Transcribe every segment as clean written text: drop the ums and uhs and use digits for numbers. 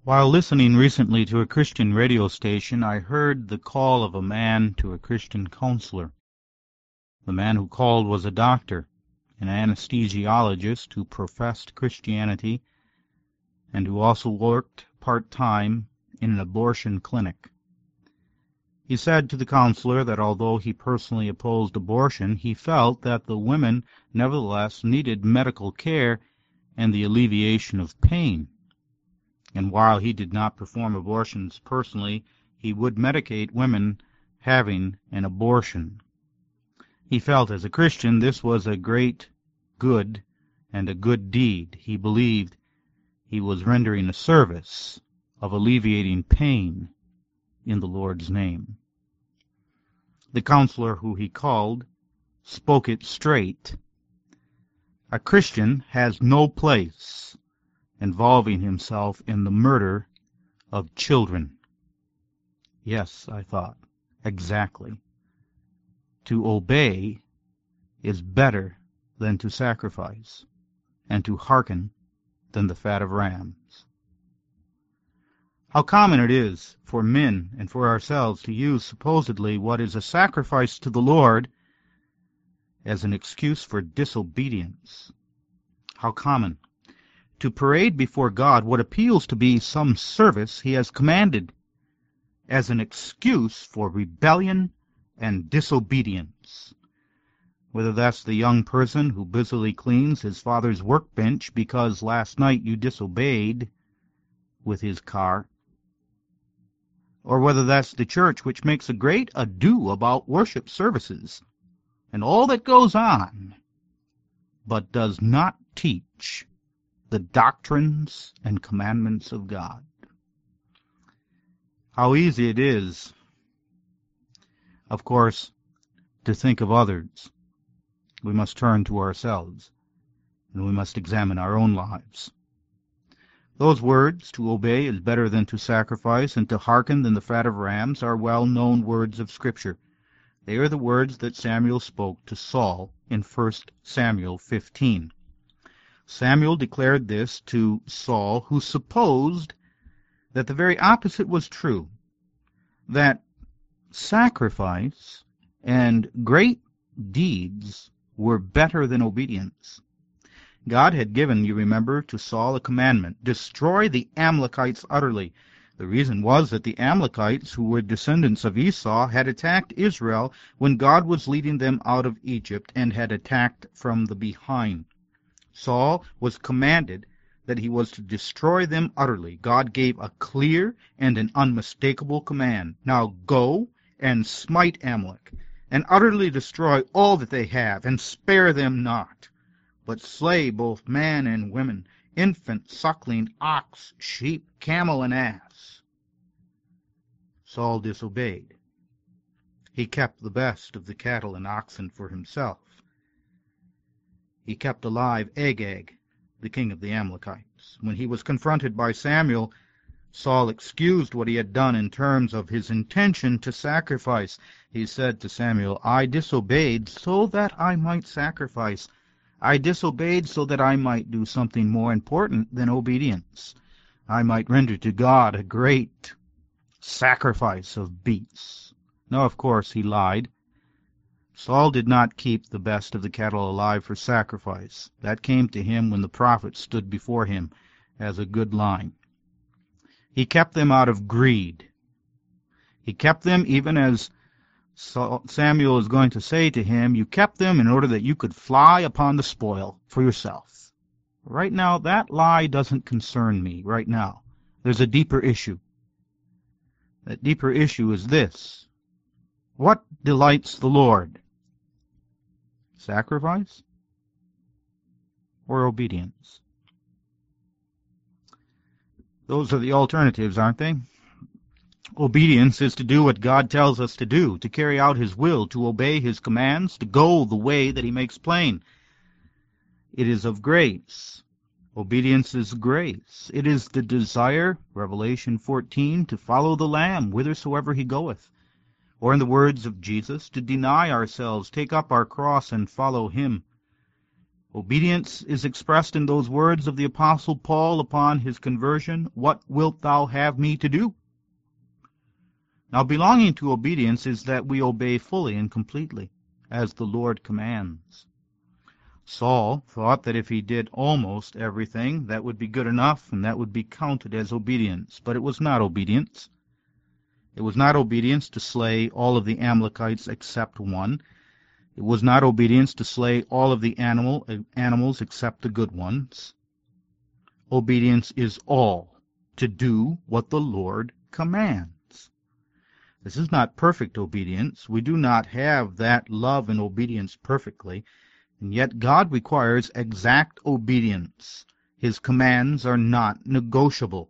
While listening recently to a Christian radio station, I heard the call of a man to a Christian counselor. The man who called was a doctor, an anesthesiologist who professed Christianity and who also worked part-time in an abortion clinic. He said to the counselor that although he personally opposed abortion, he felt that the women nevertheless needed medical care and the alleviation of pain. And while he did not perform abortions personally, he would medicate women having an abortion. He felt as a Christian this was a great good and a good deed. He believed he was rendering a service of alleviating pain in the Lord's name. The counselor who he called spoke it straight. A Christian has no place involving himself in the murder of children. Yes, I thought, exactly. To obey is better than to sacrifice, and to hearken than the fat of rams. How common it is for men and for ourselves to use supposedly what is a sacrifice to the Lord as an excuse for disobedience. How common to parade before God what appeals to be some service he has commanded as an excuse for rebellion and disobedience. Whether that's the young person who busily cleans his father's workbench because last night you disobeyed with his car, or whether that's the church which makes a great ado about worship services and all that goes on, but does not teach the doctrines and commandments of God. How easy it is, of course, to think of others. We must turn to ourselves, and we must examine our own lives. Those words, to obey is better than to sacrifice, and to hearken than the fat of rams, are well-known words of Scripture. They are the words that Samuel spoke to Saul in 1 Samuel 15. Samuel declared this to Saul, who supposed that the very opposite was true, that sacrifice and great deeds were better than obedience. God had given, you remember, to Saul a commandment: destroy the Amalekites utterly. The reason was that the Amalekites, who were descendants of Esau, had attacked Israel when God was leading them out of Egypt and had attacked from the behind. Saul was commanded that he was to destroy them utterly. God gave a clear and an unmistakable command. Now go and smite Amalek, and utterly destroy all that they have, and spare them not, but slay both man and women, infant, suckling, ox, sheep, camel, and ass. Saul disobeyed. He kept the best of the cattle and oxen for himself. He kept alive Agag, the king of the Amalekites. When he was confronted by Samuel, Saul excused what he had done in terms of his intention to sacrifice. He said to Samuel, I disobeyed so that I might sacrifice. I disobeyed so that I might do something more important than obedience. I might render to God a great sacrifice of beasts. No, of course, he lied. Saul did not keep the best of the cattle alive for sacrifice. That came to him when the prophet stood before him as a good line. He kept them out of greed. He kept them even as Samuel is going to say to him, you kept them in order that you could fly upon the spoil for yourself. Right now, that lie doesn't concern me right now. There's a deeper issue. That deeper issue is this: what delights the Lord? Sacrifice or obedience? Those are the alternatives, aren't they? Obedience is to do what God tells us to do, to carry out His will, to obey His commands, to go the way that He makes plain. It is of grace. Obedience is grace. It is the desire, Revelation 14, to follow the Lamb whithersoever He goeth. Or in the words of Jesus, to deny ourselves, take up our cross, and follow Him. Obedience is expressed in those words of the Apostle Paul upon his conversion, "What wilt thou have me to do?" Now, belonging to obedience is that we obey fully and completely, as the Lord commands. Saul thought that if he did almost everything, that would be good enough, and that would be counted as obedience. But it was not obedience. It was not obedience to slay all of the Amalekites except one. It was not obedience to slay all of the animals except the good ones. Obedience is all to do what the Lord commands. This is not perfect obedience. We do not have that love and obedience perfectly, and yet God requires exact obedience. His commands are not negotiable.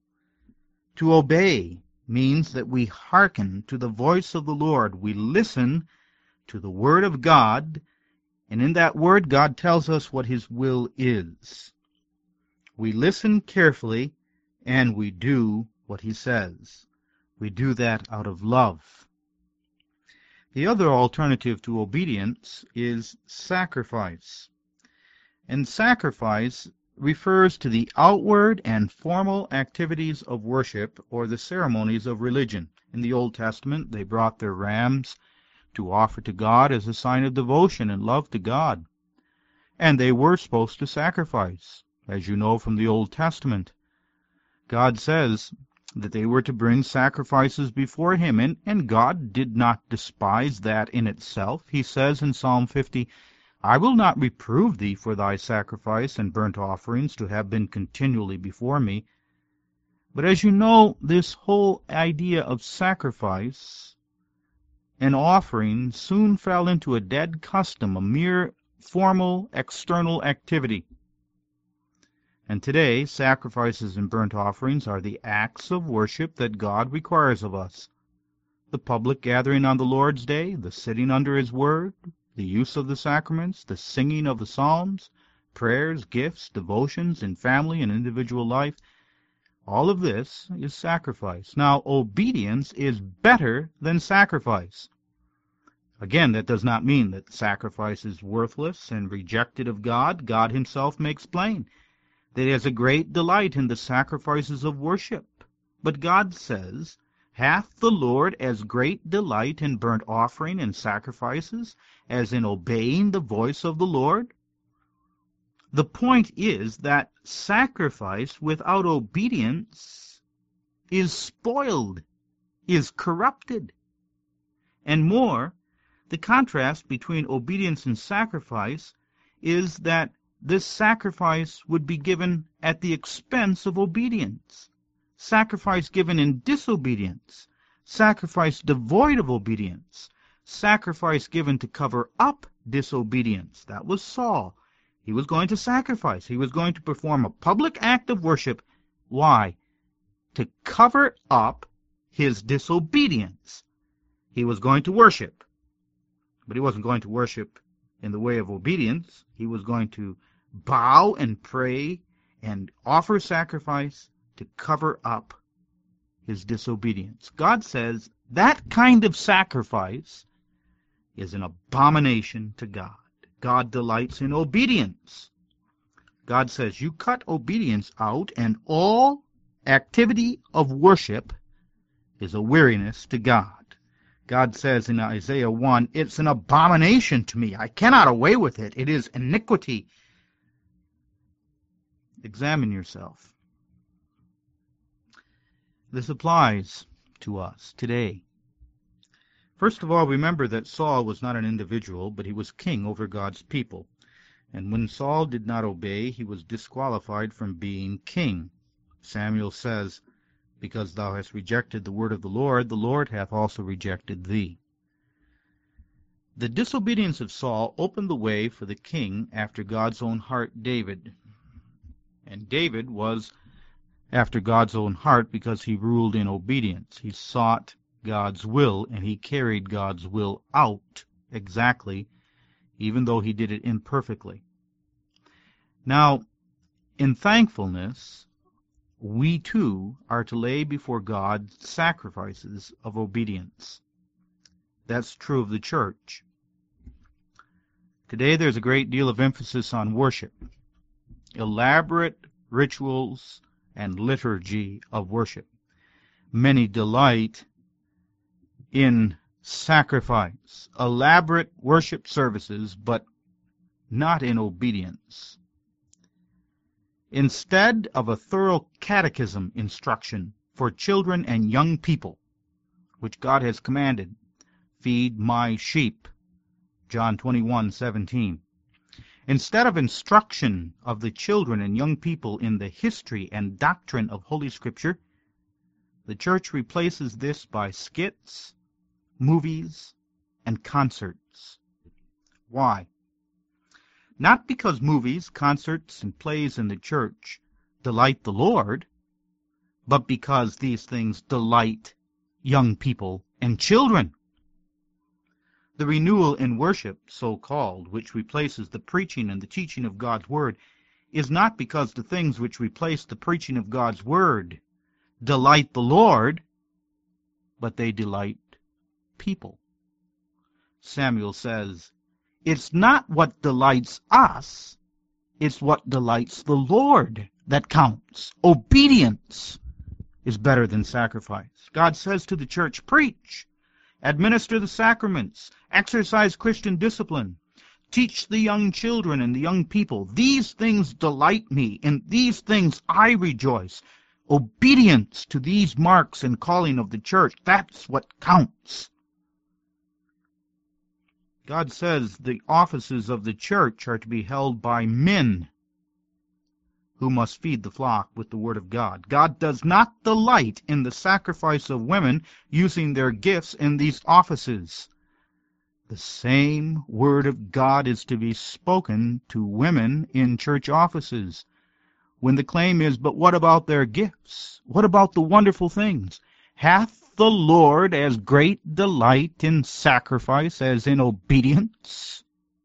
To obey means that we hearken to the voice of the Lord. We listen to the Word of God, and in that Word God tells us what His will is. We listen carefully, and we do what He says. We do that out of love. The other alternative to obedience is sacrifice. And sacrifice refers to the outward and formal activities of worship or the ceremonies of religion. In the Old Testament, they brought their rams to offer to God as a sign of devotion and love to God. And they were supposed to sacrifice, as you know from the Old Testament. God says that they were to bring sacrifices before Him, and God did not despise that in itself. He says in Psalm 50, "I will not reprove thee for thy sacrifice and burnt offerings to have been continually before me." But as you know, this whole idea of sacrifice and offering soon fell into a dead custom, a mere formal external activity. And today, sacrifices and burnt offerings are the acts of worship that God requires of us. The public gathering on the Lord's Day, the sitting under His Word, the use of the sacraments, the singing of the psalms, prayers, gifts, devotions in family and individual life, all of this is sacrifice. Now, obedience is better than sacrifice. Again, that does not mean that sacrifice is worthless and rejected of God. God Himself makes plain that He has a great delight in the sacrifices of worship. But God says, "Hath the Lord as great delight in burnt offering and sacrifices as in obeying the voice of the Lord?" The point is that sacrifice without obedience is spoiled, is corrupted. And more, the contrast between obedience and sacrifice is that this sacrifice would be given at the expense of obedience. Sacrifice given in disobedience, sacrifice devoid of obedience, sacrifice given to cover up disobedience. That was Saul. He was going to sacrifice. He was going to perform a public act of worship. Why? To cover up his disobedience. He was going to worship, but he wasn't going to worship in the way of obedience. He was going to bow and pray and offer sacrifice to cover up his disobedience. God says that kind of sacrifice is an abomination to God. God delights in obedience. God says you cut obedience out, and all activity of worship is a weariness to God. God says in Isaiah 1, "It's an abomination to me. I cannot away with it. It is iniquity." Examine yourself. This applies to us today. First of all, remember that Saul was not an individual, but he was king over God's people. And when Saul did not obey, he was disqualified from being king. Samuel says, "Because thou hast rejected the word of the Lord hath also rejected thee." The disobedience of Saul opened the way for the king after God's own heart, David. And David was after God's own heart because he ruled in obedience. He sought God's will, and he carried God's will out exactly, even though he did it imperfectly. Now, in thankfulness, we too are to lay before God sacrifices of obedience. That's true of the church. Today there's a great deal of emphasis on worship, elaborate rituals and liturgy of worship. Many delight in sacrifice, elaborate worship services, but not in obedience. Instead of a thorough catechism instruction for children and young people, which God has commanded, feed my sheep, John 21:17. Instead of instruction of the children and young people in the history and doctrine of Holy Scripture, the church replaces this by skits, movies, and concerts. Why? Not because movies, concerts, and plays in the church delight the Lord, but because these things delight young people and children. The renewal in worship, so-called, which replaces the preaching and the teaching of God's Word, is not because the things which replace the preaching of God's Word delight the Lord, but they delight people. Samuel says, it's not what delights us, it's what delights the Lord that counts. Obedience is better than sacrifice. God says to the church, preach, administer the sacraments, exercise Christian discipline, teach the young children and the young people. These things delight me, in these things I rejoice. Obedience to these marks and calling of the church, that's what counts. God says the offices of the church are to be held by men who must feed the flock with the Word of God. God does not delight in the sacrifice of women using their gifts in these offices. The same Word of God is to be spoken to women in church offices. When the claim is, but what about their gifts? What about the wonderful things? Hath the Lord as great delight in sacrifice as in obedience?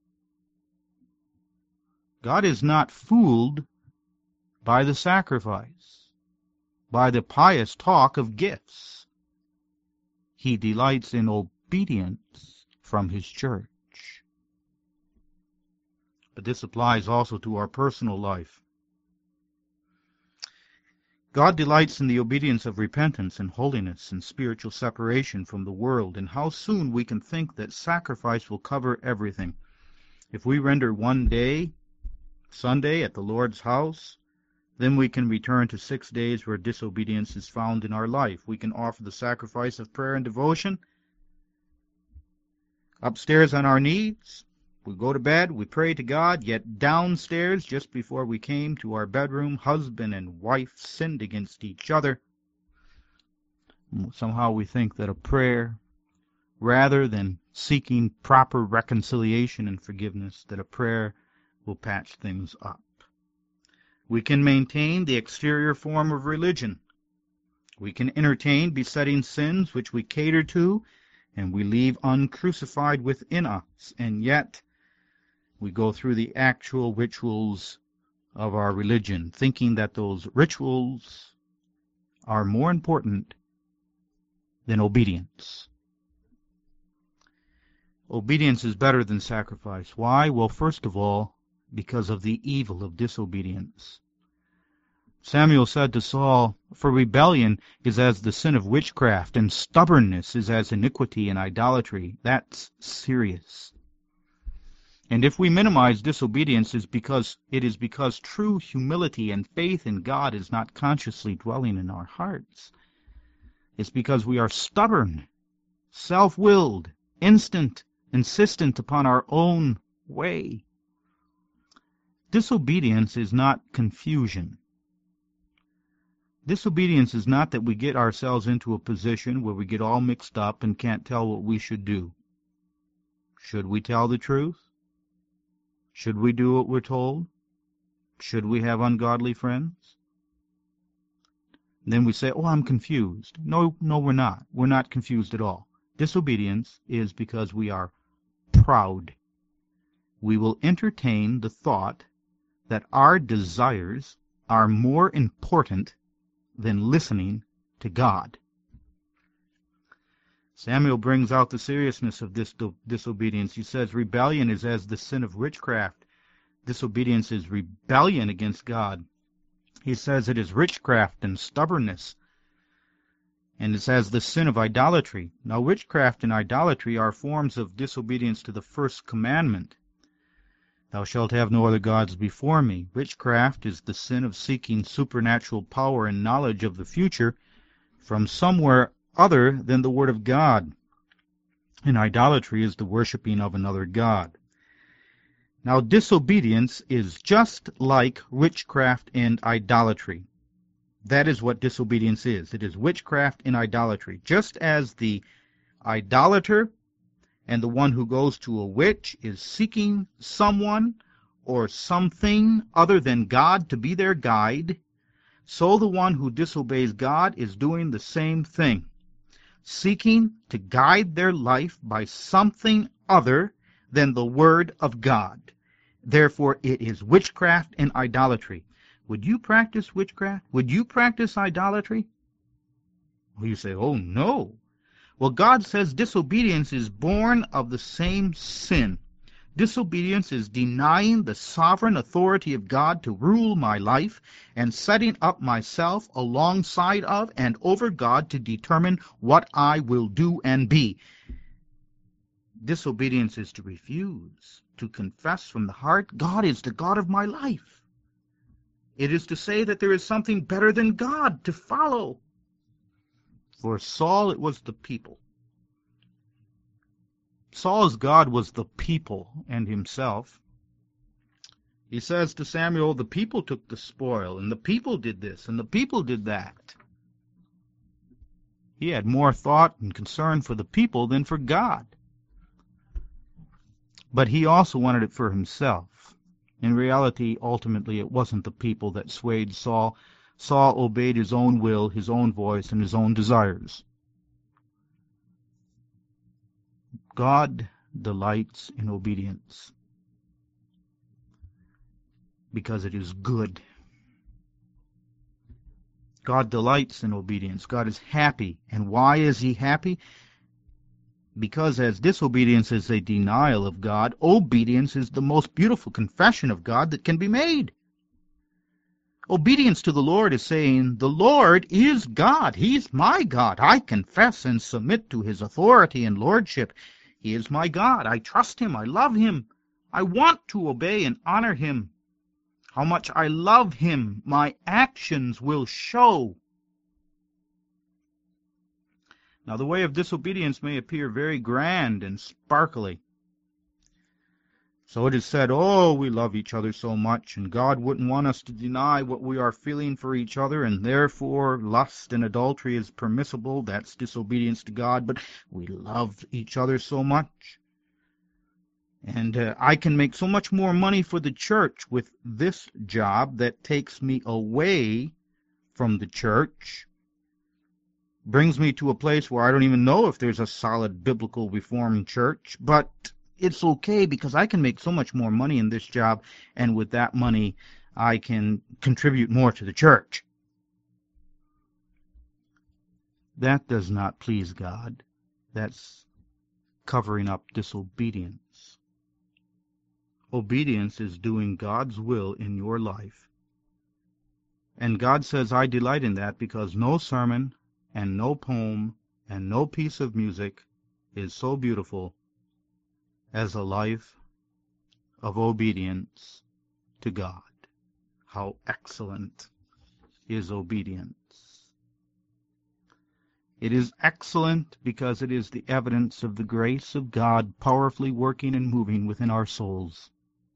God is not fooled by the sacrifice, by the pious talk of gifts. He delights in obedience from His church. But this applies also to our personal life. God delights in the obedience of repentance and holiness and spiritual separation from the world, and how soon we can think that sacrifice will cover everything. If we render one day, Sunday, at the Lord's house, then we can return to 6 days where disobedience is found in our life. We can offer the sacrifice of prayer and devotion upstairs on our knees. We go to bed, we pray to God, yet downstairs, just before we came to our bedroom, husband and wife sinned against each other. Somehow we think that a prayer, rather than seeking proper reconciliation and forgiveness, that a prayer will patch things up. We can maintain the exterior form of religion. We can entertain besetting sins which we cater to and we leave uncrucified within us, and yet we go through the actual rituals of our religion, thinking that those rituals are more important than obedience. Obedience is better than sacrifice. Why? Well, first of all, because of the evil of disobedience. Samuel said to Saul, for rebellion is as the sin of witchcraft, and stubbornness is as iniquity and idolatry. That's serious. And if we minimize disobedience, it is because true humility and faith in God is not consciously dwelling in our hearts. It's because we are stubborn, self-willed, insistent upon our own way. Disobedience is not confusion. Disobedience is not that we get ourselves into a position where we get all mixed up and can't tell what we should do. Should we tell the truth? Should we do what we're told? Should we have ungodly friends? And then we say, oh, I'm confused. No, we're not. We're not confused at all. Disobedience is because we are proud. We will entertain the thought that our desires are more important than listening to God. Samuel brings out the seriousness of this disobedience. He says, rebellion is as the sin of witchcraft. Disobedience is rebellion against God. He says it is witchcraft and stubbornness. And it's as the sin of idolatry. Now, witchcraft and idolatry are forms of disobedience to the first commandment. Thou shalt have no other gods before me. Witchcraft is the sin of seeking supernatural power and knowledge of the future from somewhere other than the Word of God. And idolatry is the worshiping of another god. Now, disobedience is just like witchcraft and idolatry. That is what disobedience is. It is witchcraft and idolatry. Just as the idolater and the one who goes to a witch is seeking someone or something other than God to be their guide, so the one who disobeys God is doing the same thing, seeking to guide their life by something other than the Word of God. Therefore, it is witchcraft and idolatry. Would you practice witchcraft? Would you practice idolatry? Well, you say, oh, no. Well, God says disobedience is born of the same sin. Disobedience is denying the sovereign authority of God to rule my life and setting up myself alongside of and over God to determine what I will do and be. Disobedience is to refuse, to confess from the heart, God is the God of my life. It is to say that there is something better than God to follow. For Saul, it was the people. Saul's God was the people and himself. He says to Samuel, the people took the spoil, and the people did this, and the people did that. He had more thought and concern for the people than for God. But he also wanted it for himself. In reality, ultimately, it wasn't the people that swayed Saul. Saul obeyed his own will, his own voice, and his own desires. God delights in obedience because it is good. God delights in obedience. God is happy. And why is he happy? Because as disobedience is a denial of God, obedience is the most beautiful confession of God that can be made. Obedience to the Lord is saying, the Lord is God. He's my God. I confess and submit to his authority and lordship. He is my God. I trust him. I love him. I want to obey and honor him. How much I love him, my actions will show. Now, the way of disobedience may appear very grand and sparkly. So it is said, oh, we love each other so much, and God wouldn't want us to deny what we are feeling for each other, and therefore lust and adultery is permissible. That's disobedience to God, but we love each other so much. And I can make so much more money for the church with this job that takes me away from the church, brings me to a place where I don't even know if there's a solid biblical Reformed church, but it's okay because I can make so much more money in this job, and with that money I can contribute more to the church. That does not please God. That's covering up disobedience. Obedience is doing God's will in your life. And God says, I delight in that because no sermon and no poem and no piece of music is so beautiful as a life of obedience to God. How excellent is obedience. It is excellent because it is the evidence of the grace of God powerfully working and moving within our souls.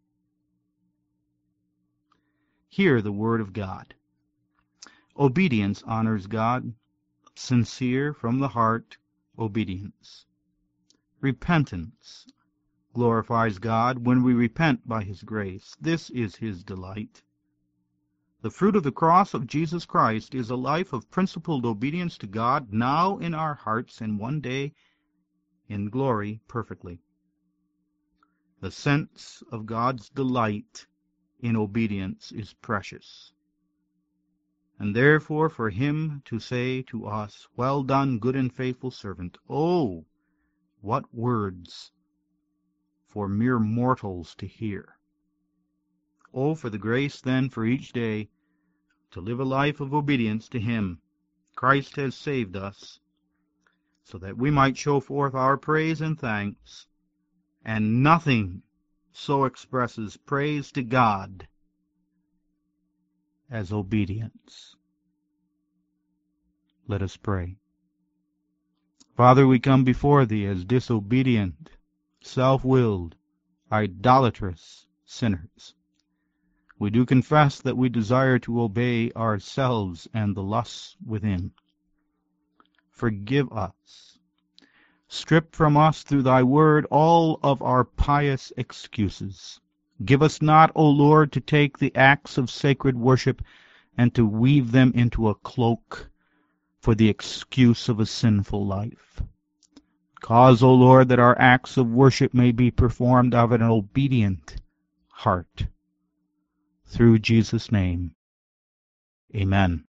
Hear the word of God. Obedience honors God. Sincere, from the heart, obedience. Repentance glorifies God when we repent by his grace. This is his delight. The fruit of the cross of Jesus Christ is a life of principled obedience to God now in our hearts and one day in glory perfectly. The sense of God's delight in obedience is precious. And therefore for him to say to us, "Well done, good and faithful servant," oh, what words for mere mortals to hear! Oh, for the grace then for each day to live a life of obedience to him. Christ has saved us, so that we might show forth our praise and thanks, and nothing so expresses praise to God as obedience. Let us pray. Father, we come before Thee as disobedient, self-willed, idolatrous sinners. We do confess that we desire to obey ourselves and the lusts within. Forgive us. Strip from us through Thy word all of our pious excuses. Give us not, O Lord, to take the acts of sacred worship and to weave them into a cloak for the excuse of a sinful life. Cause, O Lord, that our acts of worship may be performed of an obedient heart. Through Jesus' name, amen.